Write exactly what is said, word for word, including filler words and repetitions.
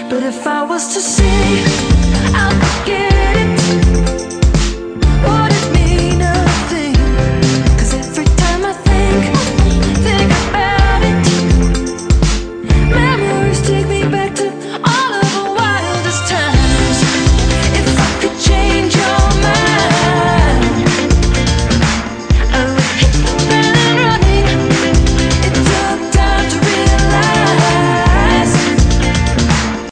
But if I was to say I'm getting